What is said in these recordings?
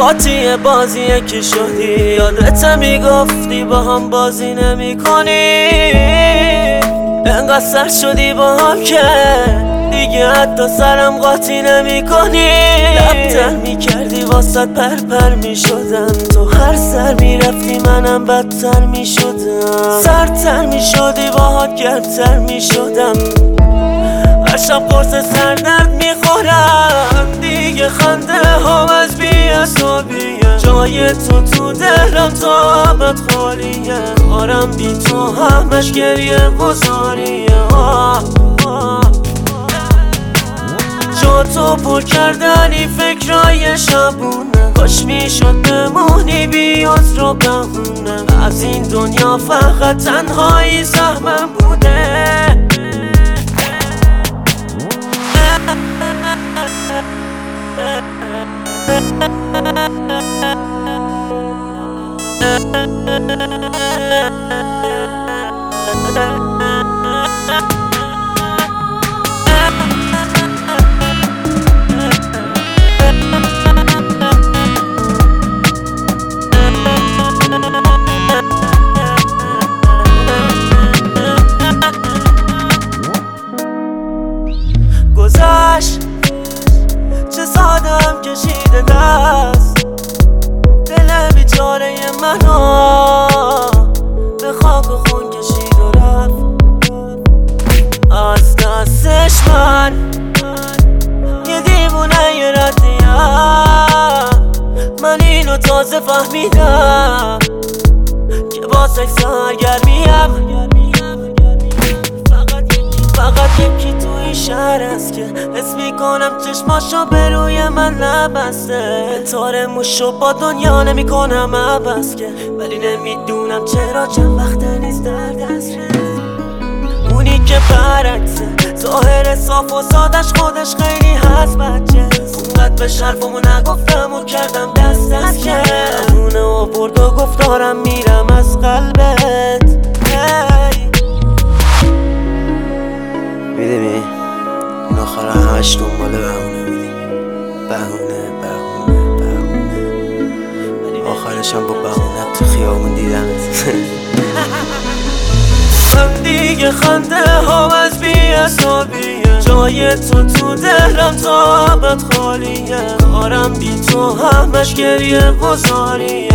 قاطی بازیه که شدی، یادت میگفتی با هم بازی نمی کنی. انقدر سر شدی با هم که دیگه حتی سرم قاطی نمی کنی. لبتر میکردی واسط پر میشدم، تو هر سر میرفتی منم بدتر میشدم. سرتر میشدی باهات گرمتر میشدم، هر شب قرص سردرد میخورم. دیگه خنده هم از بی‌حسابیه، جای تو دلم تا ابد خالیه. کارم بی تو همش گریه گذاریه. جا تو پر کردنی فکرای شبونه، کاش میشد بمونی بی عذر و بهونه. از این دنیا فقط تنهایی سهمم بوده. گذشت چه سادم کشیده دست، دل بیچاره منو به خاک و خون کشید و رفت از دستش. من یه دیوونه یه ردیم، من اینو تازه فهمیدم که با سکس سرگرمیم. فقط یکی تو این شهر است که حس میکنم چشماشو به روی من نبسته. تار موشو با دنیا نمیکنم عبس که، ولی نمیدونم چرا چند وقته نیست در دسترس. اونی که برعکسه، ظاهر صاف و سادش خودش خیلی هست بچه‌ست. اونقدر به شرفمو نگفتم و کردم دست که اونه و برد و گفتارم میرم از قلبت. میدونی این آخر همش دنبال بهونه میدیم، بهونه ولی آخرشم با بهونه تو خیابون دیدم. من دیگه خنده هم از بی‌حسابیه، جای تو دلم تا ابد خالیه. کارم بی تو همش گریه گذاریه.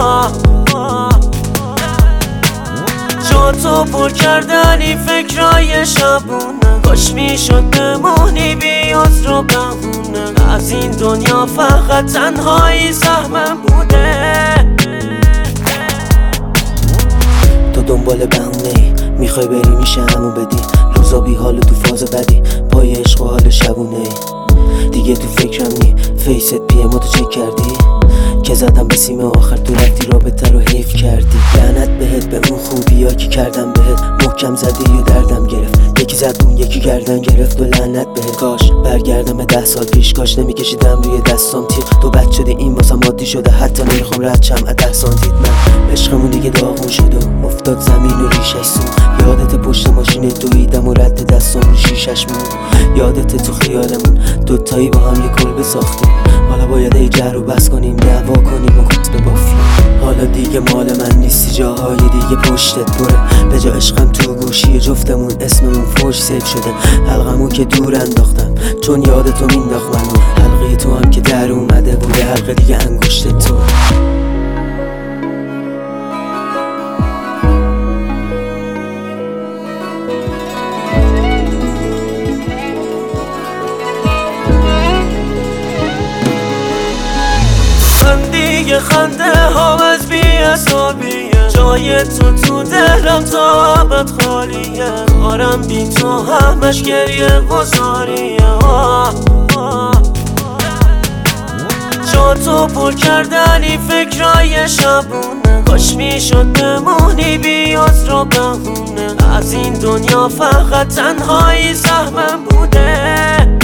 جا تو پر کردنی فکرای شبونه، کاش میشد بمونی بی عذر و بهونه. از این دنیا فقط تنهایی سهمم بوده. تو دنبال بهونه‌ای، میخوای بری میشه همو بدی. روزا بی حال و تو فاز بدی، پای عشق و حال شبونه‌ای. دیگه تو فکرم نی، فیست پیمو تو چک کردی که زدم به سیم آخر، تو رفتی رابطه رو حیف کردی. لعنت بهت به اون خوبیا که کردم بهت، محکم زدی و دردم گرفت. یکی زد اون یکی گردن گرفت و لعنت بهت. کاش برگردم به 10 سال پیش، کاش نمیکشیدم روی دستام تیر. تو بد شده این واسم عادی شده، حتی نمیخوام رد شم از 10 سانتیت. من عشقمون دیگه داغون شد و افتاد زمین و ریشش سون. یادت پشت ماشین دویدم و رد دستام رو شیشش مون. یادت تو خیالمون دوتایی با هم یه کلبه ساختیم. حالا باید ای جر و بس کنیم، دعوا کنیم و کت ببافیم. حالا دیگه مال من نیستی، جاهای دیگه پشتت پره. به جا عشقم تو گوشی جفتمون اسممون فوش سیف شده. حلقمو که دور انداختم چون یادتو مینداخت منو. حلقه تو هم که در اومده بوده، حلقه دیگه انگشت تو. دیگه خنده هم از بی‌حسابیه، جای تو دلم تا ابد خالیه. کارم بی تو همش گریه گذاریه. جا تو پر کردنی فکرای شبونه، کاش میشد بمونی بی عذر و بهونه. از این دنیا فقط تنهایی سهمم بوده.